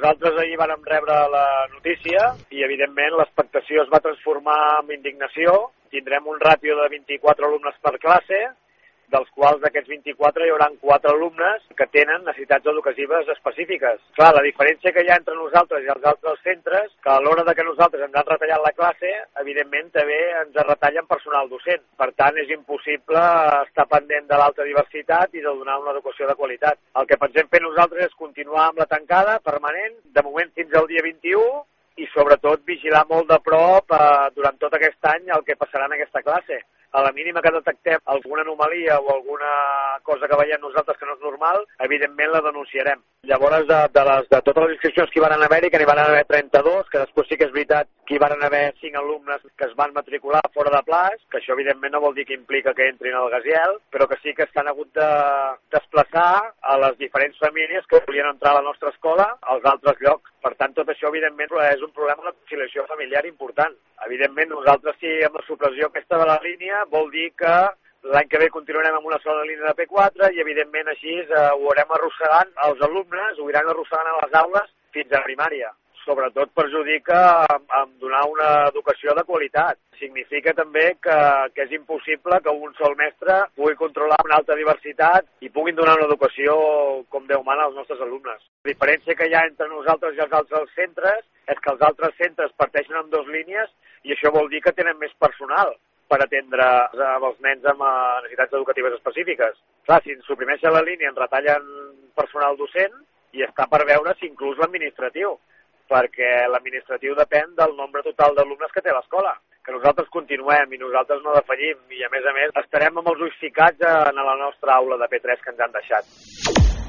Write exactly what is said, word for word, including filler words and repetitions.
Nosaltres ahir vàrem rebre la notícia i, evidentment, l'expectació es va transformar en indignació. Tindrem un ràtio de vint-i-quatre alumnes per classe, dels quals d'aquests vint-i-quatre hi haurà quatre alumnes que tenen necessitats educatives específiques. Clar, la diferència que hi ha entre nosaltres i els altres centres, que a l'hora de que nosaltres ens han retallat la classe, evidentment també ens retallen personal docent. Per tant, és impossible estar pendent de l'alta diversitat i de donar una educació de qualitat. El que pensem fer nosaltres és continuar amb la tancada permanent, de moment fins al dia vint-i-u, i sobretot vigilar molt de prop eh, durant tot aquest any el que passarà en aquesta classe. A la mínima que detectem alguna anomalia o alguna cosa que veiem nosaltres que no és normal, evidentment la denunciarem. Llavors, de, de, les, de totes les inscripcions que hi van haver-hi, que n'hi van haver trenta-dos, que després sí que és veritat que hi van haver cinc alumnes que es van matricular fora de plaç, que això evidentment no vol dir que implica que entrin al Gaziel, però que sí que s'han hagut de desplaçar a les diferents famílies que volien entrar a la nostra escola als altres llocs. Per tant, tot això, evidentment, és un problema de conciliació familiar important. Evidentment, nosaltres, si amb la supressió aquesta de la línia, vol dir que l'any que ve continuarem amb una sola línia de P quatre i, evidentment, així eh, ho haurem arrossegant els alumnes, ho iran arrossegant a les aules fins a primària. Sobretot perjudica en, en donar una educació de qualitat. Significa també que, que és impossible que un sol mestre pugui controlar una alta diversitat i puguin donar una educació com Déu mana als nostres alumnes. La diferència que hi ha entre nosaltres i els altres centres és que els altres centres parteixen en dues línies i això vol dir que tenen més personal per atendre els nens amb necessitats educatives específiques. Clar, si ens suprimeixen la línia, ens retallen personal docent i està per veure si inclús l'administratiu, perquè l'administratiu depèn del nombre total d'alumnes que té l'escola. Que nosaltres continuem i nosaltres no defallim i, a més a més, estarem amb els ulls ficats en la nostra aula de P tres que ens han deixat.